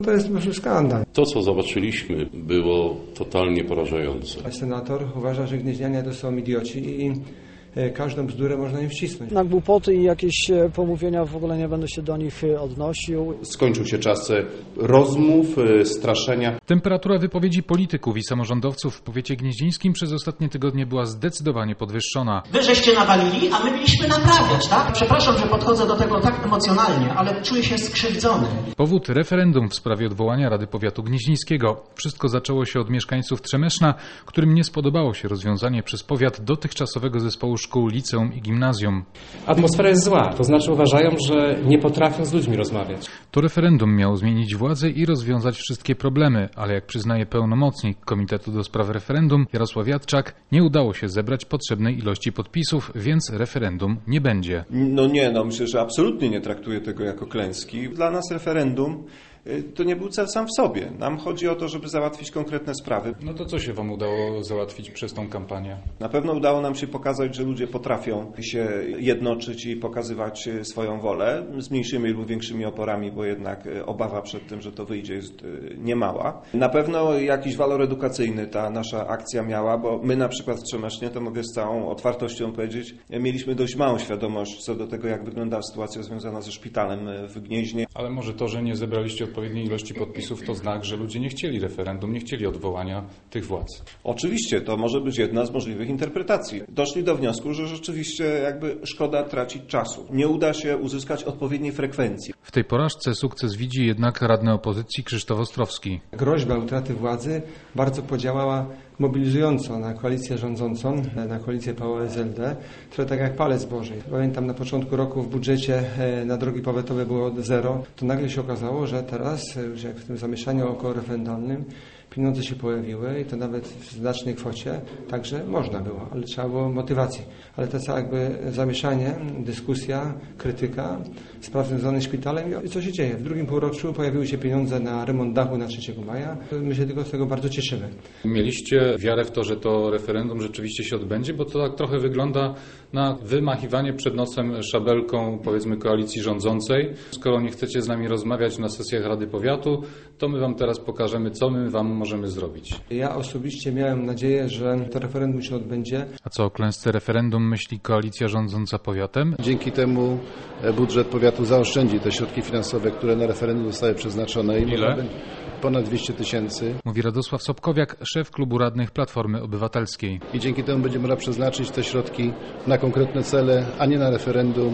To jest po prostu skandal. To, co zobaczyliśmy, było totalnie porażające. Senator uważa, że gnieźnianie to są idioci i każdą bzdurę można im wcisnąć. Na głupoty i jakieś pomówienia w ogóle nie będę się do nich odnosił. Skończył się czas rozmów, straszenia. Temperatura wypowiedzi polityków i samorządowców w powiecie gnieźnieńskim przez ostatnie tygodnie była zdecydowanie podwyższona. Wy żeście nawalili, a my mieliśmy naprawiać, tak? Przepraszam, że podchodzę do tego tak emocjonalnie, ale czuję się skrzywdzony. Powód referendum w sprawie odwołania Rady Powiatu Gnieźnieńskiego. Wszystko zaczęło się od mieszkańców Trzemeszna, którym nie spodobało się rozwiązanie przez powiat dotychczasowego zespołu szkół, liceum i gimnazjum. Atmosfera jest zła, to znaczy uważają, że nie potrafią z ludźmi rozmawiać. To referendum miało zmienić władzę i rozwiązać wszystkie problemy, ale jak przyznaje pełnomocnik Komitetu do Spraw Referendum Jarosław Jadczak, nie udało się zebrać potrzebnej ilości podpisów, więc referendum nie będzie. Myślę, że absolutnie nie traktuję tego jako klęski. Dla nas referendum to nie był cel sam w sobie. Nam chodzi o to, żeby załatwić konkretne sprawy. No to co się wam udało załatwić przez tą kampanię? Na pewno udało nam się pokazać, że ludzie potrafią się jednoczyć i pokazywać swoją wolę z mniejszymi lub większymi oporami, bo jednak obawa przed tym, że to wyjdzie, jest niemała. Na pewno jakiś walor edukacyjny ta nasza akcja miała, bo my na przykład w Trzemesznie, to mogę z całą otwartością powiedzieć, mieliśmy dość małą świadomość co do tego, jak wygląda sytuacja związana ze szpitalem w Gnieźnie. Ale może to, że nie zebraliście odpowiedniej ilości podpisów, to znak, że ludzie nie chcieli referendum, nie chcieli odwołania tych władz. Oczywiście, to może być jedna z możliwych interpretacji. Doszli do wniosku, że rzeczywiście jakby szkoda tracić czasu. Nie uda się uzyskać odpowiedniej frekwencji. W tej porażce sukces widzi jednak radny opozycji Krzysztof Ostrowski. Groźba utraty władzy bardzo podziałała mobilizująco na koalicję rządzącą, na koalicję PO-SLD, trochę tak jak palec Boży. Pamiętam, na początku roku w budżecie na drogi powiatowe było 0, to nagle się okazało, że teraz, już jak w tym zamieszaniu okołoreferendalnym, pieniądze się pojawiły i to nawet w znacznej kwocie, także można było, ale trzeba było motywacji. Ale to całe jakby zamieszanie, dyskusja, krytyka, spraw związanych z szpitalem i co się dzieje? W drugim półroczu pojawiły się pieniądze na remont dachu na 3 maja. My się tylko z tego bardzo cieszymy. Mieliście wiarę w to, że to referendum rzeczywiście się odbędzie, bo to tak trochę wygląda na wymachiwanie przed nosem szabelką, powiedzmy, koalicji rządzącej. Skoro nie chcecie z nami rozmawiać na sesjach Rady Powiatu, to my wam teraz pokażemy, co my wam możemy zrobić. Ja osobiście miałem nadzieję, że to referendum się odbędzie. A co o klęsce referendum myśli koalicja rządząca powiatem? Dzięki temu budżet powiatu zaoszczędzi te środki finansowe, które na referendum zostały przeznaczone. Ile? Ponad 200 000. Mówi Radosław Sobkowiak, szef klubu radnych Platformy Obywatelskiej. I dzięki temu będzie można przeznaczyć te środki na konkretne cele, a nie na referendum,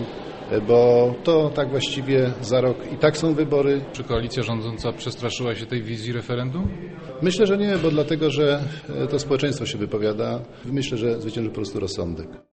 bo to tak właściwie za rok i tak są wybory. Czy koalicja rządząca przestraszyła się tej wizji referendum? Myślę, że nie, bo dlatego, że to społeczeństwo się wypowiada. Myślę, że zwycięży po prostu rozsądek.